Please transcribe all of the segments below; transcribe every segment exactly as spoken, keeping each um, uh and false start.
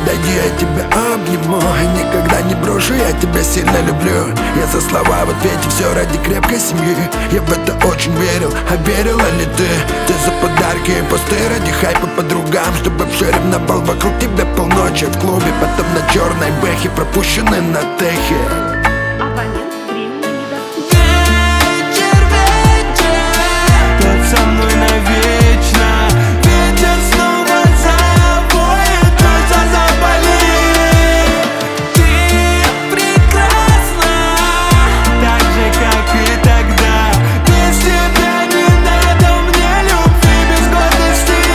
подойди, я тебя обниму. Никогда не брошу, я тебя сильно люблю. Я за слова в ответе, все ради крепкой семьи. Я в это очень верил, а верила ли ты? Ты за подарки и посты ради хайпа подругам, чтобы все ревновал вокруг тебя полночи в клубе. Потом на черной бэхе, пропущенной на техе. Абонент временно недоступен. Вечер, вечер, тот со мной навечно. Ветер снова завоет, душа заболит. Ты прекрасна, так же, как и тогда. Без тебя не надо мне любви без гордости.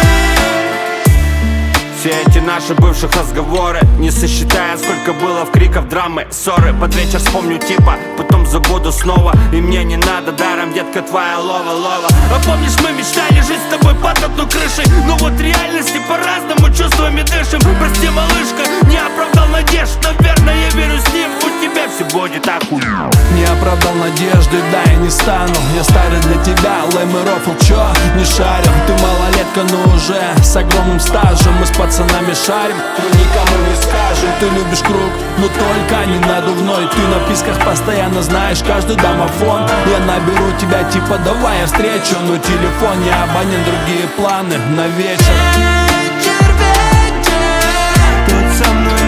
Все эти наши бывших разговоры не сосчитая, сколько было в криков, драмы, ссоры. Под вечер вспомню типа, потом забуду снова. И мне не надо даром, детка, твоя лова-лова. А помнишь, мы мечтали жить с тобой под одной крышей? Но вот в реальности по-разному чувствами дышим. Прости, малышка, не оправдал надежд. Наверное, я верю с ним, у тебя все будет охуенно. Не оправдал надежды, да и не стану. Я старый для тебя, лэм и рофл, чё? Не шарим, ты малолетка, но уже с огромным стажем. Мы с пацанами шарим, мы никому не скажем. Ты любишь круг, но только не надувной. Ты на писках постоянно знаешь каждый домофон. Я наберу тебя типа давай я встречу, но телефон не абонент, другие планы на вечер. Вечер, вечер, тот со мной